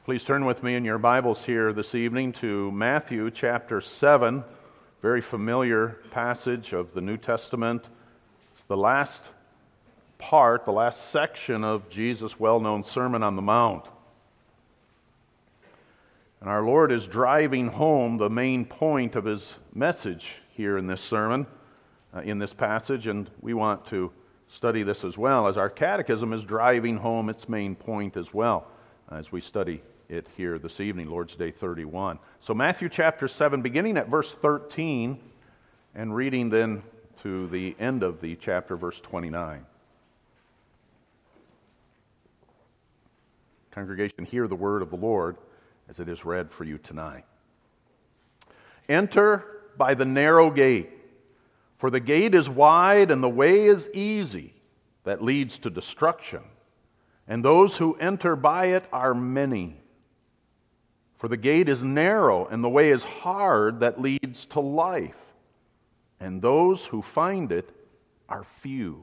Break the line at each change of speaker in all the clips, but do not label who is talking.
Please turn with me in your Bibles here this evening to Matthew chapter 7, very familiar passage of the New Testament. It's the last part, the last section of Jesus' well-known Sermon on the Mount. And our Lord is driving home the main point of His message here in this sermon, in this passage, and we want to study this as well, as our catechism is driving home its main point as well, as we study it here this evening, Lord's Day 31. So Matthew chapter 7, beginning at verse 13, and reading then to the end of the chapter, verse 29. Congregation, hear the word of the Lord as it is read for you tonight. Enter by the narrow gate, for the gate is wide and the way is easy that leads to destruction, and those who enter by it are many. For the gate is narrow and the way is hard that leads to life, and those who find it are few.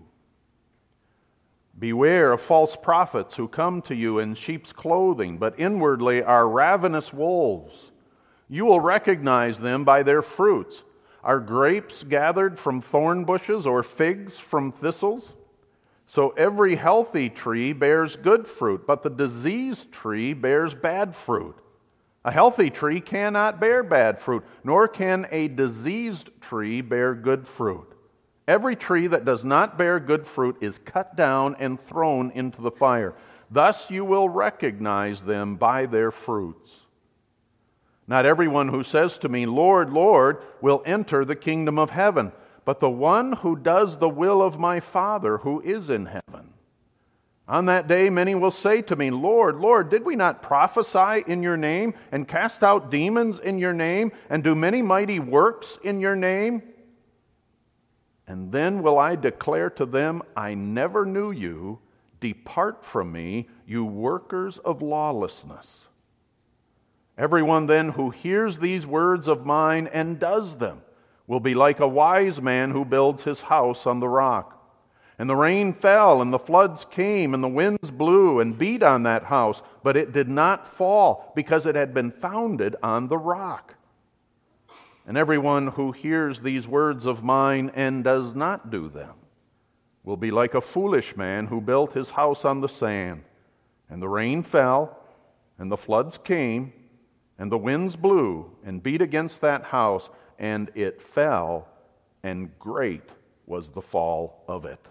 Beware of false prophets who come to you in sheep's clothing, but inwardly are ravenous wolves. You will recognize them by their fruits. Are grapes gathered from thorn bushes or figs from thistles? So every healthy tree bears good fruit, but the diseased tree bears bad fruit. A healthy tree cannot bear bad fruit, nor can a diseased tree bear good fruit. Every tree that does not bear good fruit is cut down and thrown into the fire. Thus you will recognize them by their fruits. Not everyone who says to me, Lord, Lord, will enter the kingdom of heaven, but the one who does the will of my Father who is in heaven. On that day many will say to me, Lord, Lord, did we not prophesy in your name, and cast out demons in your name, and do many mighty works in your name? And then will I declare to them, I never knew you. Depart from me, you workers of lawlessness. Everyone then who hears these words of mine and does them will be like a wise man who builds his house on the rock. And the rain fell, and the floods came, and the winds blew and beat on that house, but it did not fall, because it had been founded on the rock. And everyone who hears these words of mine and does not do them will be like a foolish man who built his house on the sand. And the rain fell, and the floods came, and the winds blew and beat against that house, and it fell, and great was the fall of it.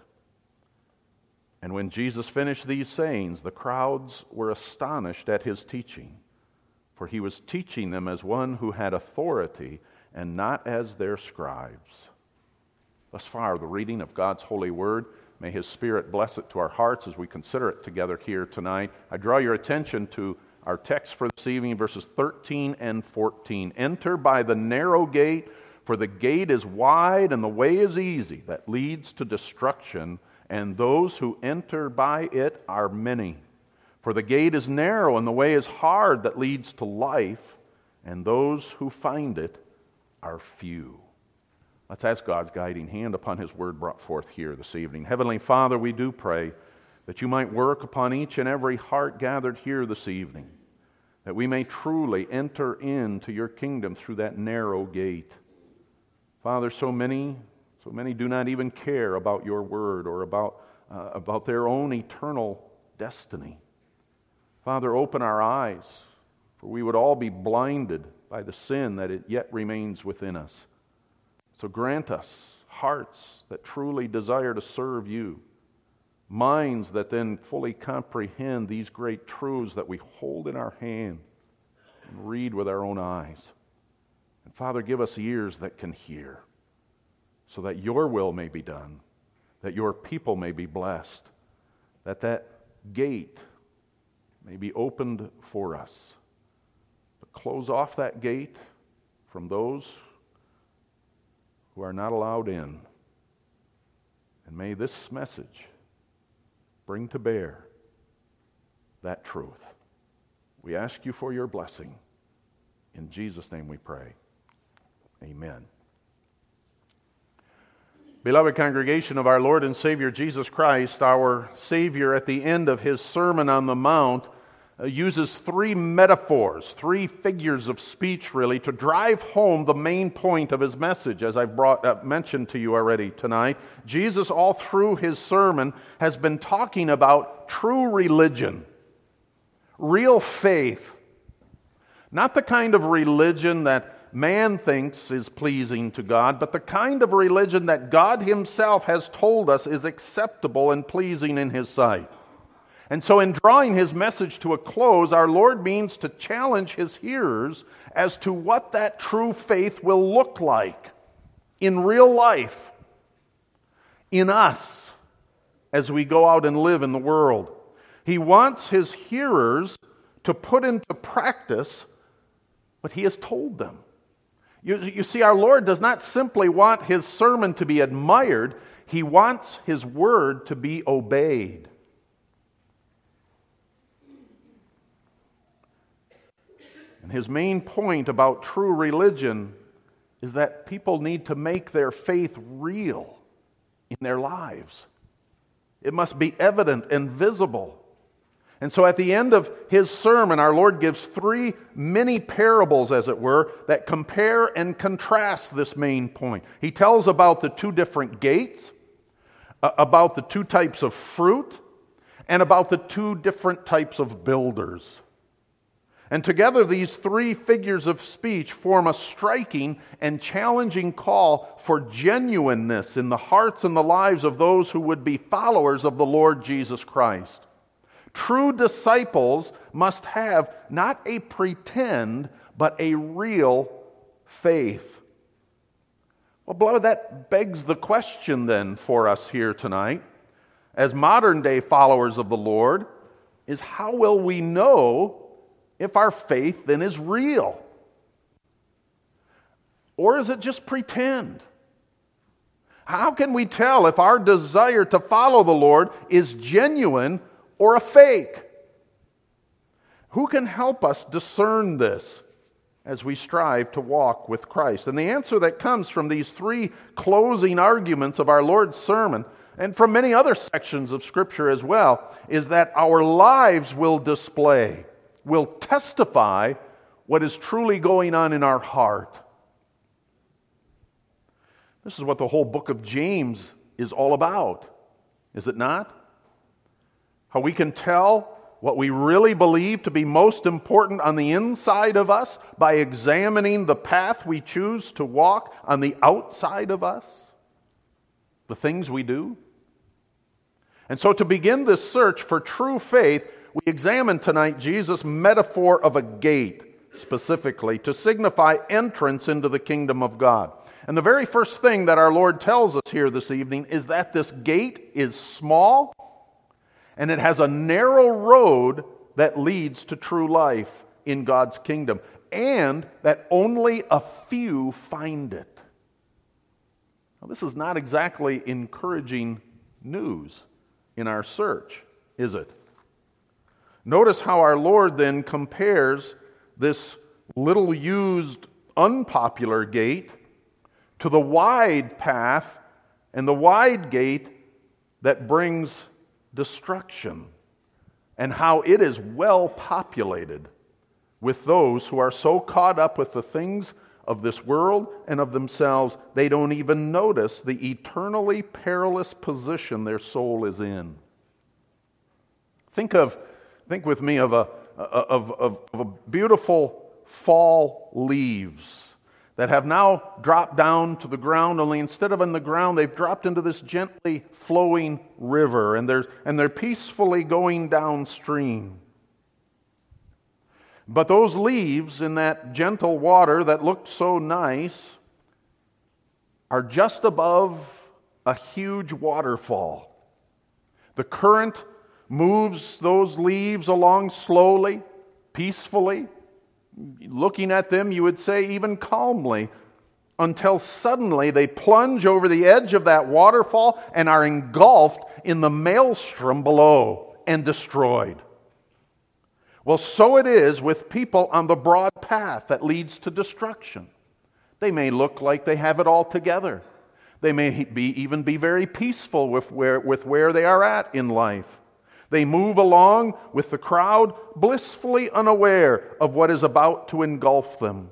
And when Jesus finished these sayings, the crowds were astonished at his teaching, for he was teaching them as one who had authority and not as their scribes. Thus far, the reading of God's holy word. May his Spirit bless it to our hearts as we consider it together here tonight. I draw your attention to our text for this evening, verses 13 and 14. Enter by the narrow gate, for the gate is wide and the way is easy that leads to destruction, and those who enter by it are many. For the gate is narrow and the way is hard that leads to life, and those who find it are few. Let's ask God's guiding hand upon his word brought forth here this evening. Heavenly Father, we do pray that you might work upon each and every heart gathered here this evening, that we may truly enter into your kingdom through that narrow gate. Father, so many do not even care about your word or about their own eternal destiny. Father, open our eyes, for we would all be blinded by the sin that it yet remains within us. So grant us hearts that truly desire to serve you, minds that then fully comprehend these great truths that we hold in our hand and read with our own eyes. And Father, give us ears that can hear, so that your will may be done, that your people may be blessed, that gate may be opened for us. But close off that gate from those who are not allowed in. And may this message bring to bear that truth. We ask you for your blessing. In Jesus' name we pray. Amen. Beloved congregation of our Lord and Savior Jesus Christ, our Savior at the end of his Sermon on the Mount uses three metaphors, three figures of speech really, to drive home the main point of his message, as I've mentioned to you already tonight. Jesus, all through his sermon, has been talking about true religion, real faith, not the kind of religion that man thinks is pleasing to God, but the kind of religion that God himself has told us is acceptable and pleasing in his sight. And so in drawing his message to a close, our Lord means to challenge his hearers as to what that true faith will look like in real life, in us, as we go out and live in the world. He wants his hearers to put into practice what he has told them. You see, our Lord does not simply want his sermon to be admired, he wants his word to be obeyed. And his main point about true religion is that people need to make their faith real in their lives. It must be evident and visible. And so at the end of his sermon, our Lord gives three mini parables, as it were, that compare and contrast this main point. He tells about the two different gates, about the two types of fruit, and about the two different types of builders. And together, these three figures of speech form a striking and challenging call for genuineness in the hearts and the lives of those who would be followers of the Lord Jesus Christ. True disciples must have not a pretend, but a real faith. Well, beloved, that begs the question then for us here tonight, as modern day followers of the Lord, is how will we know if our faith then is real? Or is it just pretend? How can we tell if our desire to follow the Lord is genuine or a fake? Who can help us discern this as we strive to walk with Christ? And the answer that comes from these three closing arguments of our Lord's sermon, and from many other sections of Scripture as well, is that our lives will display, will testify what is truly going on in our heart. This is what the whole book of James is all about, is it not? How we can tell what we really believe to be most important on the inside of us by examining the path we choose to walk on the outside of us, the things we do. And so to begin this search for true faith, we examine tonight Jesus' metaphor of a gate, specifically, to signify entrance into the kingdom of God. And the very first thing that our Lord tells us here this evening is that this gate is small and it has a narrow road that leads to true life in God's kingdom, and that only a few find it. Now, this is not exactly encouraging news in our search, is it? Notice how our Lord then compares this little used, unpopular gate to the wide path and the wide gate that brings destruction, and how it is well populated with those who are so caught up with the things of this world and of themselves, they don't even notice the eternally perilous position their soul is in. Think with me of a beautiful fall leaves that have now dropped down to the ground, only instead of in the ground, they've dropped into this gently flowing river, and they're peacefully going downstream. But those leaves in that gentle water that looked so nice are just above a huge waterfall. The current moves those leaves along slowly, peacefully. Looking at them, you would say even calmly, until suddenly they plunge over the edge of that waterfall and are engulfed in the maelstrom below and destroyed. Well, so it is with people on the broad path that leads to destruction. They may look like they have it all together. They may even be very peaceful with where they are at in life. They move along with the crowd, blissfully unaware of what is about to engulf them.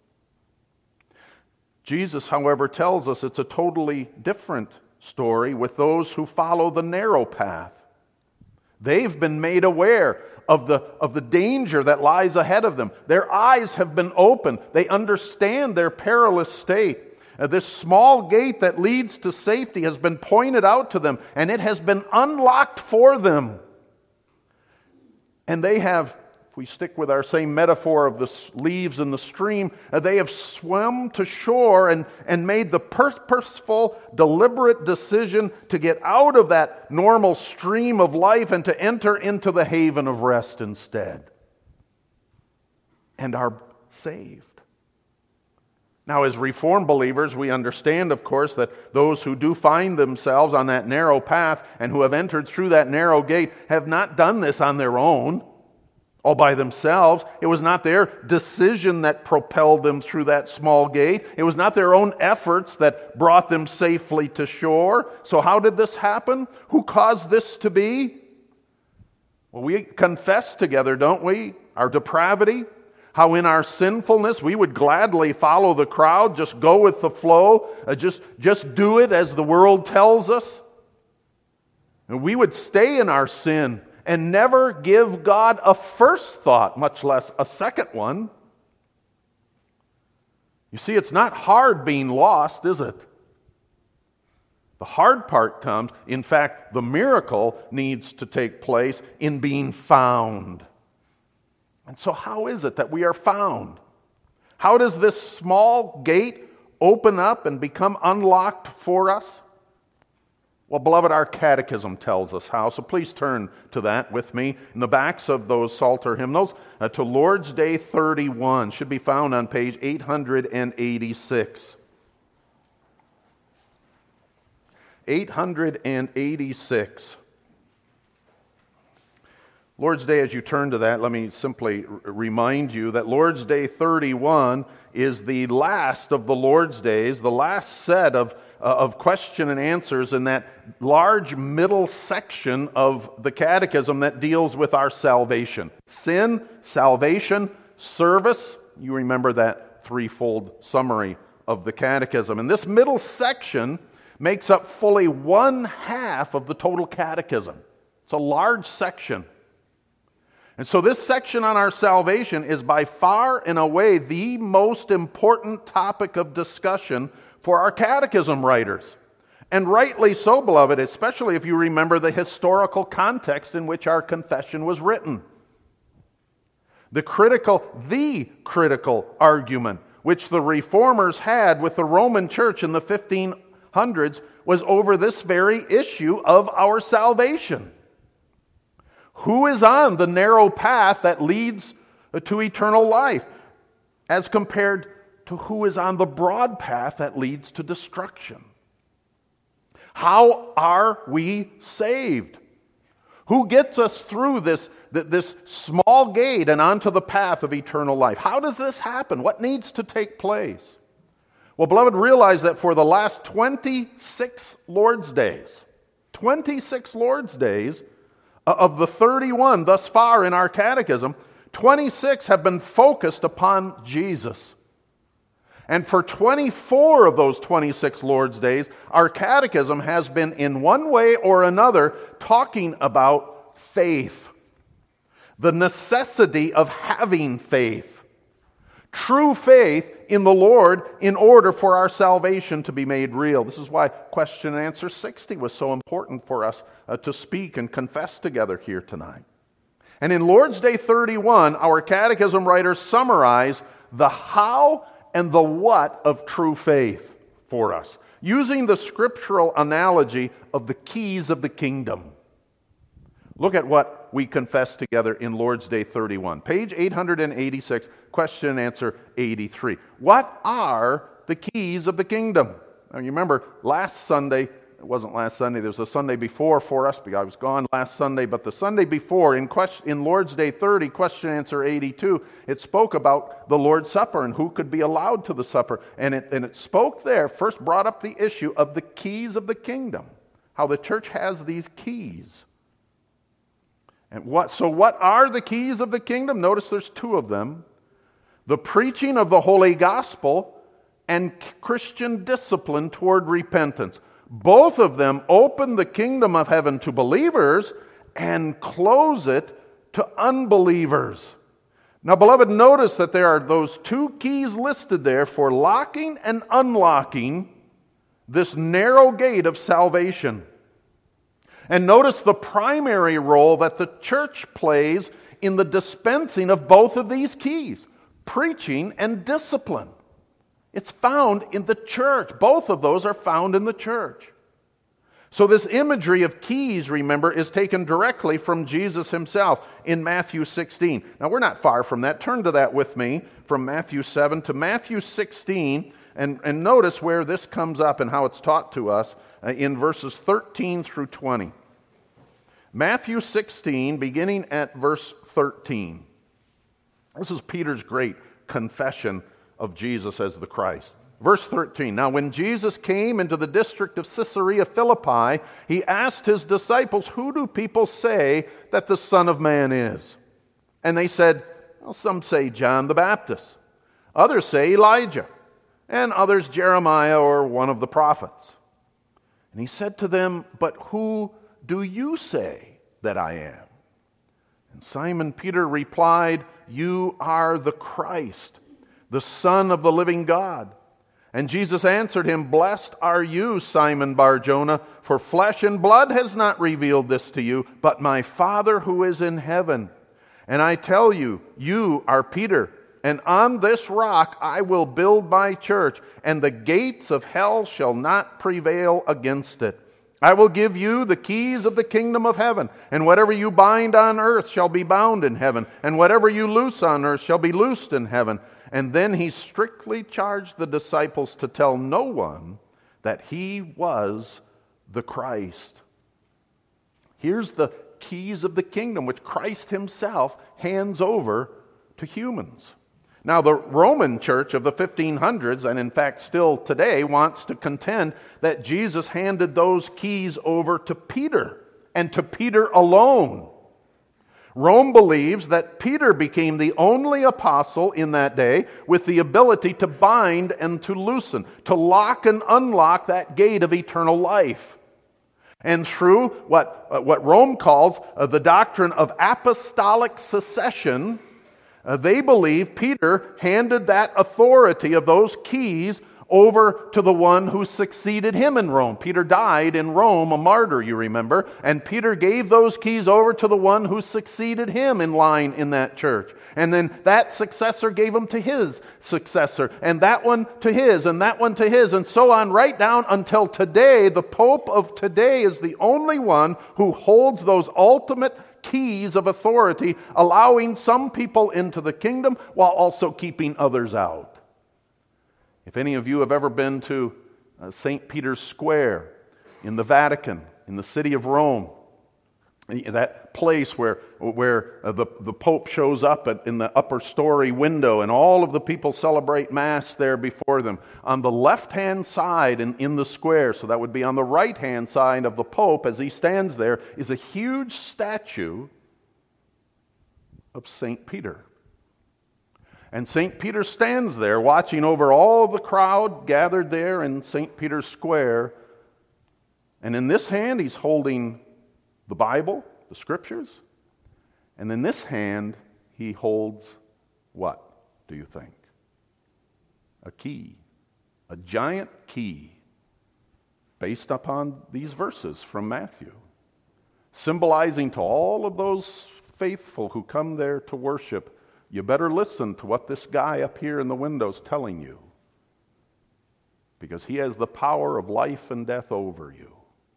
Jesus, however, tells us it's a totally different story with those who follow the narrow path. They've been made aware of the danger that lies ahead of them. Their eyes have been opened. They understand their perilous state. This small gate that leads to safety has been pointed out to them, and it has been unlocked for them. And they have, if we stick with our same metaphor of the leaves in the stream, they have swum to shore and made the purposeful, deliberate decision to get out of that normal stream of life and to enter into the haven of rest instead. And are saved. Now, as Reformed believers, we understand, of course, that those who do find themselves on that narrow path and who have entered through that narrow gate have not done this on their own, all by themselves. It was not their decision that propelled them through that small gate. It was not their own efforts that brought them safely to shore. So how did this happen? Who caused this to be? Well, we confess together, don't we? Our depravity. How in our sinfulness we would gladly follow the crowd, just go with the flow, just do it as the world tells us. And we would stay in our sin and never give God a first thought, much less a second one. You see, it's not hard being lost, is it? The hard part comes, in fact, the miracle needs to take place in being found. And so how is it that we are found? How does this small gate open up and become unlocked for us? Well, beloved, our catechism tells us how, so please turn to that with me in the backs of those Psalter hymnals to Lord's Day 31. Should be found on page 886. 886. Lord's Day, as you turn to that, let me simply remind you that Lord's Day 31 is the last of the Lord's Days, the last set of question and answers in that large middle section of the Catechism that deals with our salvation. Sin, salvation, service. You remember that threefold summary of the Catechism. And this middle section makes up fully 1/2 of the total Catechism. It's a large section. And so this section on our salvation is by far and away the most important topic of discussion for our catechism writers. And rightly so, beloved, especially if you remember the historical context in which our confession was written. The critical argument which the Reformers had with the Roman Church in the 1500s was over this very issue of our salvation. Who is on the narrow path that leads to eternal life as compared to who is on the broad path that leads to destruction? How are we saved? Who gets us through this small gate and onto the path of eternal life? How does this happen? What needs to take place? Well, beloved, realize that for the last 26 Lord's Days, 26 Lord's Days, of the 31 thus far in our catechism, 26 have been focused upon Jesus. And for 24 of those 26 Lord's Days, our catechism has been in one way or another talking about faith. The necessity of having faith. True faith in the Lord in order for our salvation to be made real. This is why question and answer 60 was so important for us to speak and confess together here tonight. And in Lord's Day 31, our catechism writers summarize the how and the what of true faith for us, using the scriptural analogy of the keys of the kingdom. Look at what we confess together in Lord's Day 31. Page 886, question and answer 83. What are the keys of the kingdom? Now you remember last Sunday, it wasn't last Sunday, there was a Sunday before for us, because I was gone last Sunday, but the Sunday before, in Lord's Day 30, question and answer 82, it spoke about the Lord's Supper and who could be allowed to the supper. And it spoke there, first brought up the issue of the keys of the kingdom, how the church has these keys. And what are the keys of the kingdom? Notice there's two of them. The preaching of the holy gospel and Christian discipline toward repentance. Both of them open the kingdom of heaven to believers and close it to unbelievers. Now, beloved, notice that there are those two keys listed there for locking and unlocking this narrow gate of salvation. And notice the primary role that the church plays in the dispensing of both of these keys, preaching and discipline. It's found in the church. Both of those are found in the church. So this imagery of keys, remember, is taken directly from Jesus himself in Matthew 16. Now, we're not far from that. Turn to that with me from Matthew 7 to Matthew 16, and notice where this comes up and how it's taught to us in verses 13 through 20. Matthew 16, beginning at verse 13. This is Peter's great confession of Jesus as the Christ. Verse 13, now when Jesus came into the district of Caesarea Philippi, he asked his disciples, who do people say that the Son of Man is? And they said, well, some say John the Baptist, others say Elijah, and others Jeremiah or one of the prophets. And he said to them, but who do you say that I am? And Simon Peter replied, you are the Christ, the Son of the living God. And Jesus answered him, blessed are you, Simon Bar-Jonah, for flesh and blood has not revealed this to you, but my Father who is in heaven. And I tell you, you are Peter, and on this rock I will build my church, and the gates of hell shall not prevail against it. I will give you the keys of the kingdom of heaven, and whatever you bind on earth shall be bound in heaven, and whatever you loose on earth shall be loosed in heaven. And then he strictly charged the disciples to tell no one that he was the Christ. Here's the keys of the kingdom, which Christ himself hands over to humans. Now, the Roman church of the 1500s, and in fact still today, wants to contend that Jesus handed those keys over to Peter, and to Peter alone. Rome believes that Peter became the only apostle in that day with the ability to bind and to loosen, to lock and unlock that gate of eternal life. And through what Rome calls the doctrine of apostolic succession, they believe Peter handed that authority of those keys over to the one who succeeded him in Rome. Peter died in Rome, a martyr, you remember, and Peter gave those keys over to the one who succeeded him in line in that church. And then that successor gave them to his successor, and that one to his, and that one to his, and so on, right down until today. The Pope of today is the only one who holds those ultimate keys of authority, allowing some people into the kingdom while also keeping others out. If any of you have ever been to St. Peter's Square in the Vatican, in the city of Rome, that place where the Pope shows up in the upper story window and all of the people celebrate Mass there before them. On the left-hand side in the square, so that would be on the right-hand side of the Pope as he stands there, is a huge statue of St. Peter. And St. Peter stands there watching over all the crowd gathered there in St. Peter's Square. And in this hand, he's holding the Bible, the Scriptures. And in this hand, he holds what, do you think? A key. A giant key based upon these verses from Matthew, symbolizing to all of those faithful who come there to worship, you better listen to what this guy up here in the window's telling you, because he has the power of life and death over you.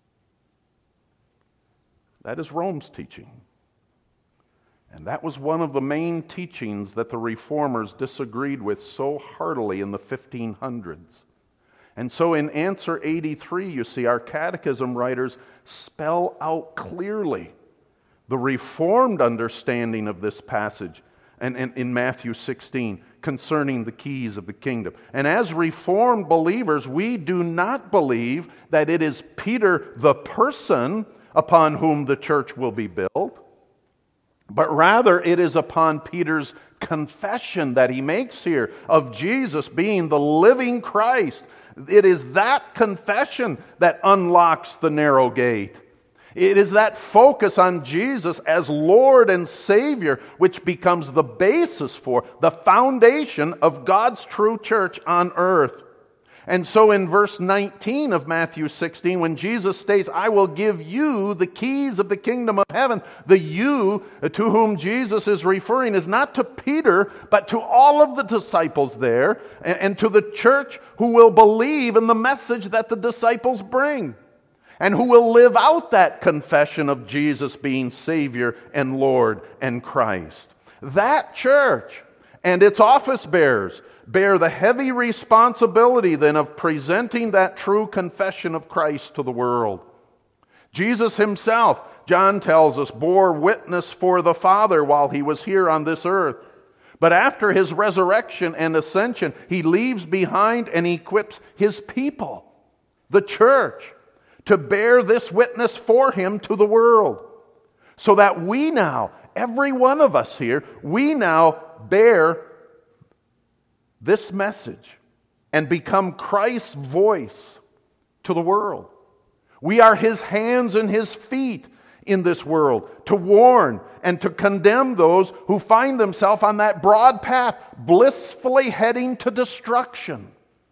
That is Rome's teaching. And that was one of the main teachings that the Reformers disagreed with so heartily in the 1500s. And so in answer 83, you see, our catechism writers spell out clearly the Reformed understanding of this passage and in Matthew 16 concerning the keys of the kingdom. And as Reformed believers, we do not believe that it is Peter the person upon whom the church will be built. but rather it is upon Peter's confession that he makes here of Jesus being the living Christ. It is that confession that unlocks the narrow gate. It is that focus on Jesus as Lord and Savior which becomes the basis for, the foundation of God's true church on earth. And so in verse 19 of Matthew 16, when Jesus states, I will give you the keys of the kingdom of heaven, the you to whom Jesus is referring is not to Peter, but to all of the disciples there, and to the church who will believe in the message that the disciples bring, and who will live out that confession of Jesus being Savior and Lord and Christ. That church and its office bearers bear the heavy responsibility then of presenting that true confession of Christ to the world. Jesus himself, John tells us, bore witness for the Father while he was here on this earth. But after his resurrection and ascension, he leaves behind and equips his people, the church, to bear this witness for him to the world. So that we now, every one of us here, we now bear this message and become Christ's voice to the world. We are his hands and his feet in this world to warn and to condemn those who find themselves on that broad path, blissfully heading to destruction.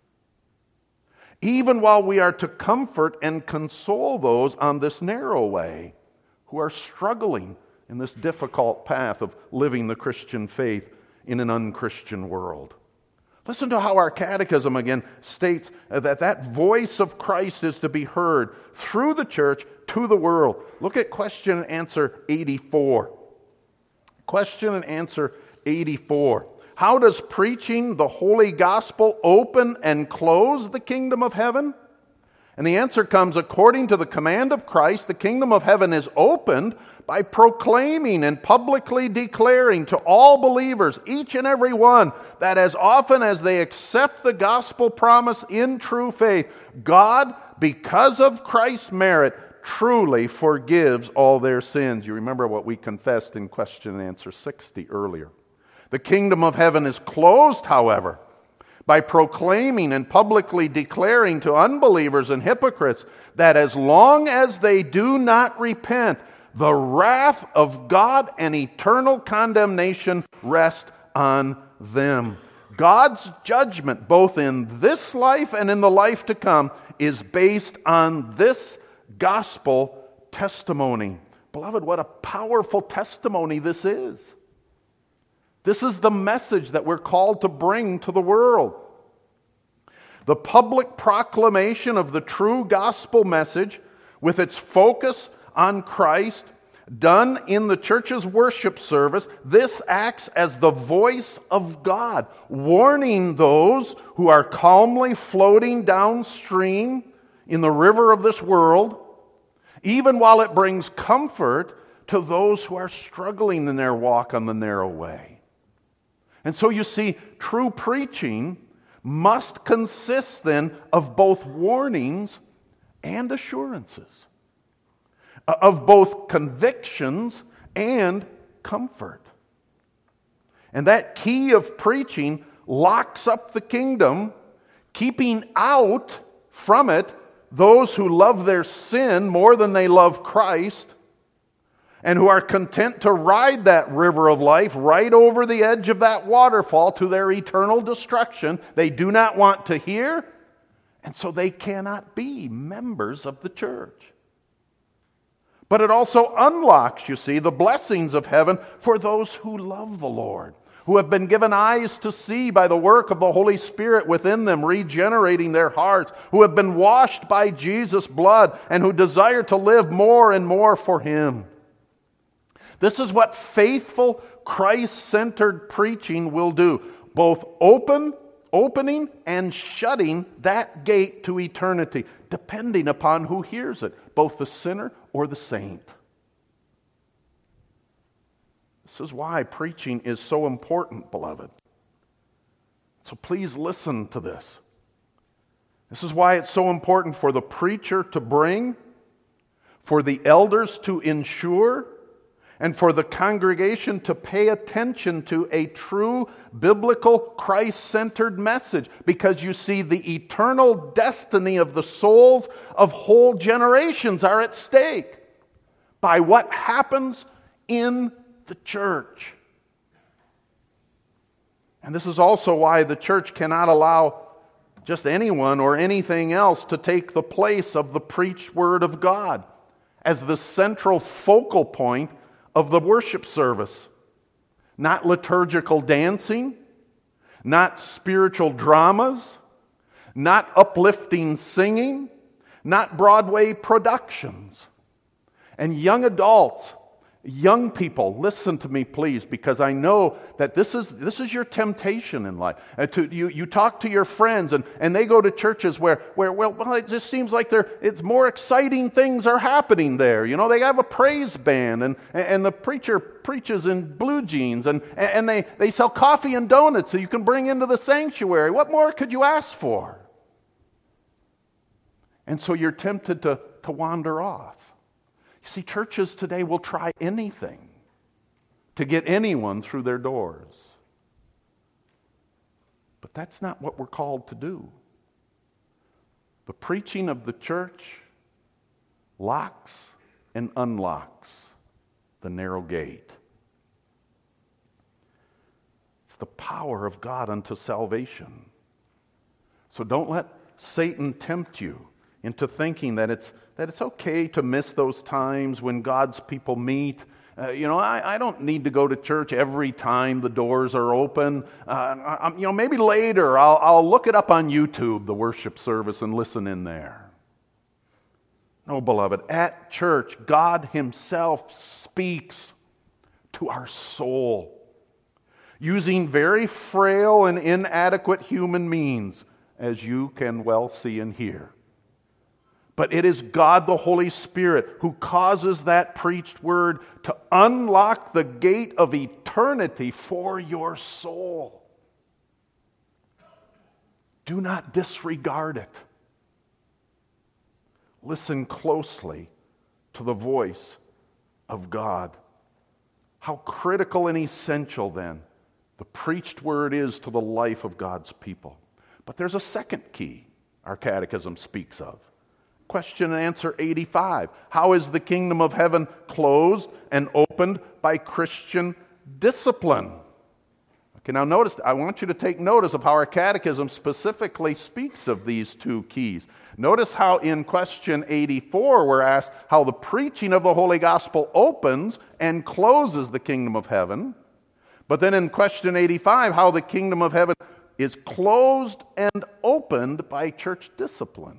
Even while we are to comfort and console those on this narrow way who are struggling in this difficult path of living the Christian faith in an unchristian world. Listen to how our catechism again states that voice of Christ is to be heard through the church to the world. Look at question and answer 84. Question and answer 84. How does preaching the holy gospel open and close the kingdom of heaven? And the answer comes, according to the command of Christ, the kingdom of heaven is opened by proclaiming and publicly declaring to all believers, each and every one, that as often as they accept the gospel promise in true faith, God, because of Christ's merit, truly forgives all their sins. You remember what we confessed in question and answer 60 earlier. The kingdom of heaven is closed, however, by proclaiming and publicly declaring to unbelievers and hypocrites that as long as they do not repent, the wrath of God and eternal condemnation rest on them. God's judgment, both in this life and in the life to come, is based on this gospel testimony. Beloved, what a powerful testimony this is. This is the message that we're called to bring to the world. The public proclamation of the true gospel message, with its focus on Christ, done in the church's worship service, this acts as the voice of God, warning those who are calmly floating downstream in the river of this world, even while it brings comfort to those who are struggling in their walk on the narrow way. And so you see, true preaching must consist then of both warnings and assurances, of both convictions and comfort. And that key of preaching locks up the kingdom, keeping out from it those who love their sin more than they love Christ, and who are content to ride that river of life right over the edge of that waterfall to their eternal destruction. They do not want to hear, and so they cannot be members of the church. But it also unlocks, you see, the blessings of heaven for those who love the Lord, who have been given eyes to see by the work of the Holy Spirit within them, regenerating their hearts, who have been washed by Jesus' blood, and who desire to live more and more for Him. This is what faithful, Christ-centered preaching will do, both opening and shutting that gate to eternity, depending upon who hears it, both the sinner or the saint. This is why preaching is so important, beloved. So please listen to this. This is why it's so important for the preacher to bring, for the elders to ensure, and for the congregation to pay attention to a true biblical Christ-centered message, because you see, the eternal destiny of the souls of whole generations are at stake by what happens in the church. And this is also why the church cannot allow just anyone or anything else to take the place of the preached Word of God as the central focal point of the worship service. Not liturgical dancing, not spiritual dramas, not uplifting singing, not Broadway productions. And young adults, young people, listen to me please, because I know that this is your temptation in life. You talk to your friends and they go to churches where it just seems like it's more exciting things are happening there. You know, they have a praise band and the preacher preaches in blue jeans and they sell coffee and donuts so you can bring into the sanctuary. What more could you ask for? And so you're tempted to wander off. You see, churches today will try anything to get anyone through their doors. But that's not what we're called to do. The preaching of the church locks and unlocks the narrow gate. It's the power of God unto salvation. So don't let Satan tempt you into thinking that it's okay to miss those times when God's people meet. I don't need to go to church every time the doors are open. Maybe later I'll look it up on YouTube, the worship service, and listen in there. No, beloved, at church, God Himself speaks to our soul using very frail and inadequate human means, as you can well see and hear. But it is God the Holy Spirit who causes that preached word to unlock the gate of eternity for your soul. Do not disregard it. Listen closely to the voice of God. How critical and essential, then, the preached word is to the life of God's people. But there's a second key our catechism speaks of. Question and answer 85. How is the kingdom of heaven closed and opened by Christian discipline? Okay, now notice, I want you to take notice of how our catechism specifically speaks of these two keys. Notice how in question 84 we're asked how the preaching of the Holy Gospel opens and closes the kingdom of heaven. But then in question 85, how the kingdom of heaven is closed and opened by church discipline.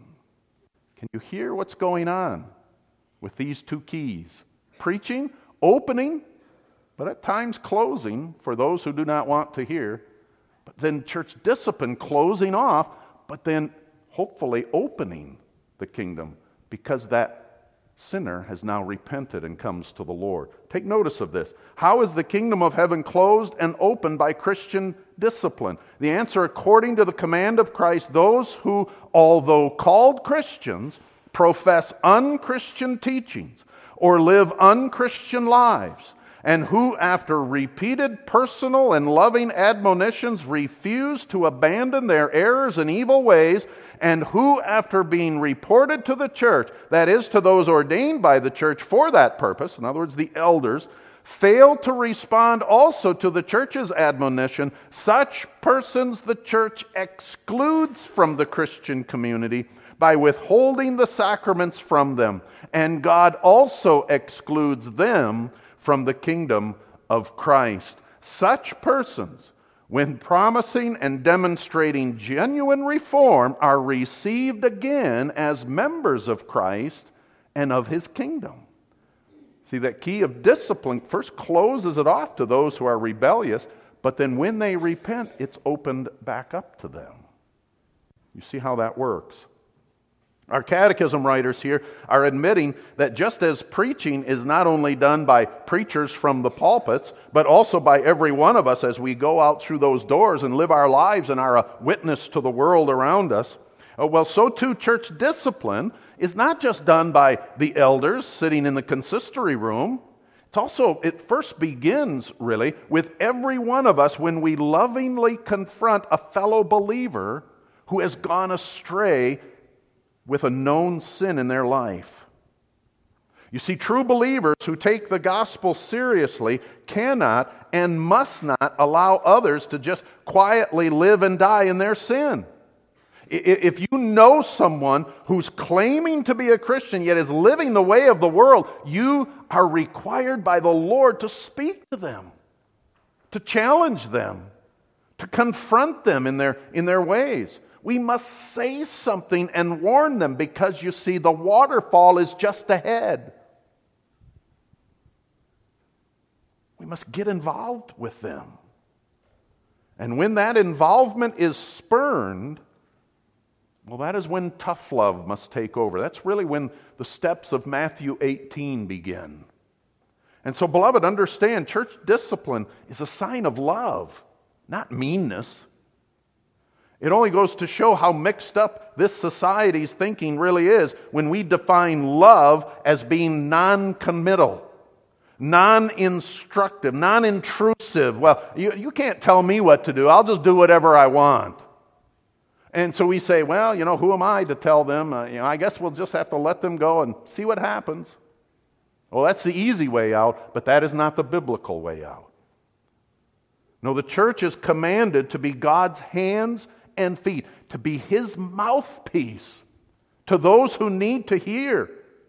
Can you hear what's going on with these two keys? Preaching, opening, but at times closing for those who do not want to hear. But then church discipline closing off, but then hopefully opening the kingdom because that sinner has now repented and comes to the Lord. Take notice of this. How is the kingdom of heaven closed and opened by Christian discipline? The answer, according to the command of Christ, those who, although called Christians, profess unchristian teachings or live unchristian lives, and who, after repeated personal and loving admonitions, refuse to abandon their errors and evil ways, and who, after being reported to the church, that is, to those ordained by the church for that purpose, in other words, the elders, fail to respond also to the church's admonition, such persons the church excludes from the Christian community by withholding the sacraments from them, and God also excludes them from the kingdom of Christ. Such persons, when promising and demonstrating genuine reform, are received again as members of Christ and of His kingdom. See, that key of discipline first closes it off to those who are rebellious, but then when they repent, it's opened back up to them. You see how that works? Our catechism writers here are admitting that just as preaching is not only done by preachers from the pulpits, but also by every one of us as we go out through those doors and live our lives and are a witness to the world around us, well, so too church discipline is not just done by the elders sitting in the consistory room. It first begins, really, with every one of us when we lovingly confront a fellow believer who has gone astray with a known sin in their life. You see, true believers who take the gospel seriously cannot and must not allow others to just quietly live and die in their sin. If you know someone who's claiming to be a Christian yet is living the way of the world, you are required by the Lord to speak to them, to challenge them, to confront them in their ways. We must say something and warn them because, you see, the waterfall is just ahead. We must get involved with them. And when that involvement is spurned, well, that is when tough love must take over. That's really when the steps of Matthew 18 begin. And so, beloved, understand, church discipline is a sign of love, not meanness. It only goes to show how mixed up this society's thinking really is when we define love as being non-committal, non-instructive, non-intrusive. Well, you can't tell me what to do. I'll just do whatever I want. And so we say, well, who am I to tell them? I guess we'll just have to let them go and see what happens. Well, that's the easy way out, but that is not the biblical way out. No, the church is commanded to be God's hands and feet, to be His mouthpiece to those who need to hear.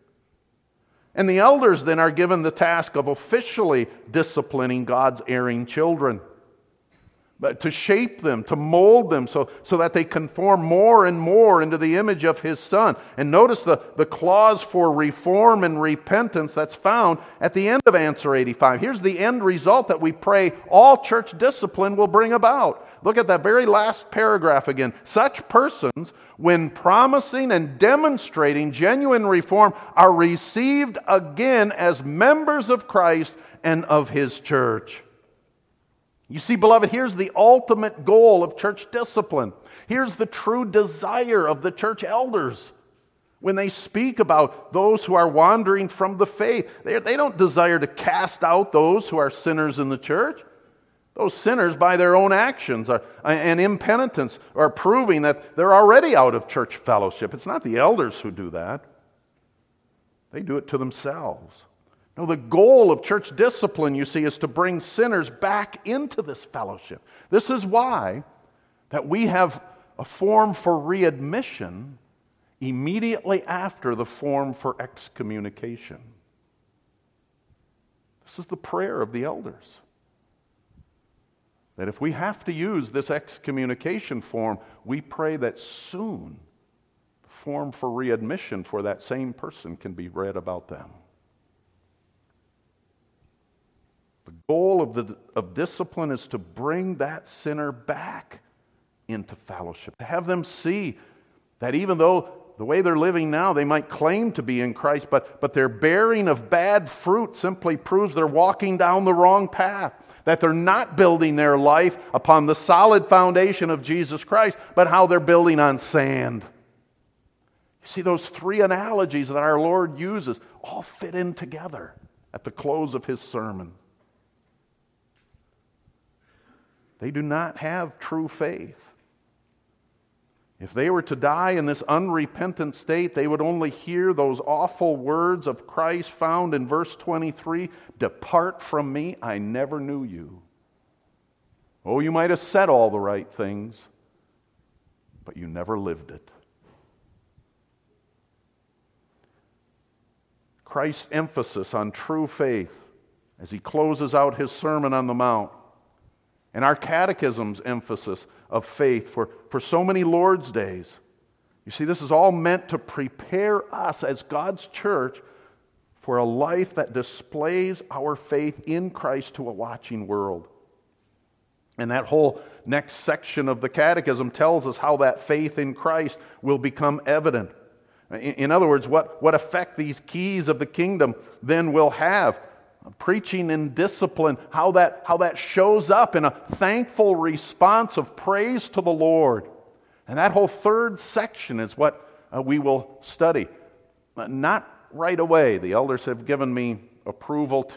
And the elders then are given the task of officially disciplining God's erring children, but to shape them, to mold them so that they conform more and more into the image of His Son. And notice the clause for reform and repentance that's found at the end of answer 85. Here's the end result that we pray all church discipline will bring about. Look at that very last paragraph again. Such persons, when promising and demonstrating genuine reform, are received again as members of Christ and of His church. You see, beloved, here's the ultimate goal of church discipline. Here's the true desire of the church elders. When they speak about those who are wandering from the faith, they don't desire to cast out those who are sinners in the church. Those sinners, by their own actions and impenitence, are proving that they're already out of church fellowship. It's not the elders who do that. They do it to themselves. No, the goal of church discipline, you see, is to bring sinners back into this fellowship. This is why that we have a form for readmission immediately after the form for excommunication. This is the prayer of the elders. That if we have to use this excommunication form, we pray that soon the form for readmission for that same person can be read about them. The goal of discipline is to bring that sinner back into fellowship, to have them see that even though the way they're living now, they might claim to be in Christ, but their bearing of bad fruit simply proves they're walking down the wrong path, that they're not building their life upon the solid foundation of Jesus Christ, but how they're building on sand. You see, those three analogies that our Lord uses all fit in together at the close of His sermon. They do not have true faith. If they were to die in this unrepentant state, they would only hear those awful words of Christ found in verse 23, "Depart from me, I never knew you." Oh, you might have said all the right things, but you never lived it. Christ's emphasis on true faith as He closes out His Sermon on the Mount, and our catechism's emphasis of faith for so many Lord's days. You see, this is all meant to prepare us as God's church for a life that displays our faith in Christ to a watching world. And that whole next section of the catechism tells us how that faith in Christ will become evident. In other words, what effect these keys of the kingdom then will have. Preaching and discipline, how that shows up in a thankful response of praise to the Lord. And that whole third section is what we will study. Not right away. The elders have given me approval to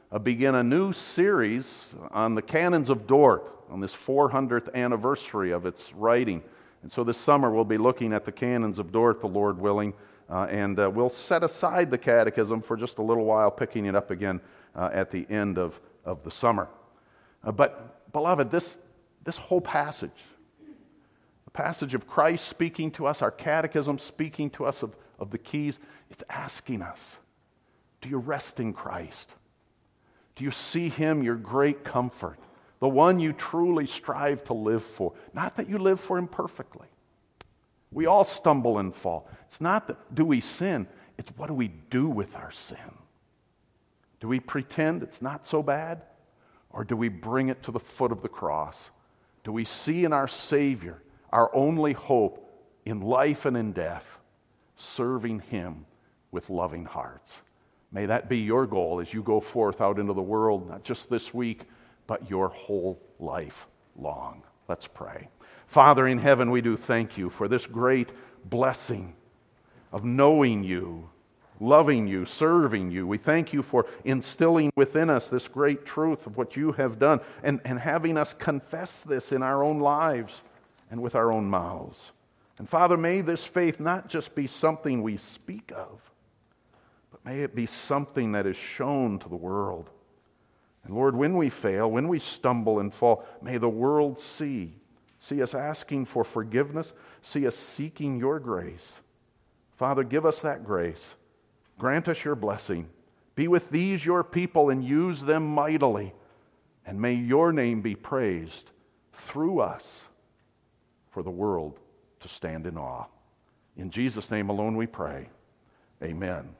begin a new series on the Canons of Dort, on this 400th anniversary of its writing. And so this summer we'll be looking at the Canons of Dort, the Lord willing, and we'll set aside the Catechism for just a little while, picking it up again at the end of the summer. But, beloved, this whole passage, the passage of Christ speaking to us, our Catechism speaking to us of the keys, it's asking us, do you rest in Christ? Do you see Him, your great comfort, the one you truly strive to live for? Not that you live for Him perfectly. We all stumble and fall. It's not that do we sin, it's what do we do with our sin? Do we pretend it's not so bad? Or do we bring it to the foot of the cross? Do we see in our Savior our only hope in life and in death, serving Him with loving hearts? May that be your goal as you go forth out into the world, not just this week, but your whole life long. Let's pray. Father in heaven, we do thank you for this great blessing of knowing you, loving you, serving you. We thank you for instilling within us this great truth of what you have done and having us confess this in our own lives and with our own mouths. And Father, may this faith not just be something we speak of, but may it be something that is shown to the world. And Lord, when we fail, when we stumble and fall, may the world see us asking for forgiveness, see us seeking your grace. Father, give us that grace. Grant us your blessing. Be with these your people and use them mightily. And may your name be praised through us for the world to stand in awe. In Jesus' name alone we pray. Amen.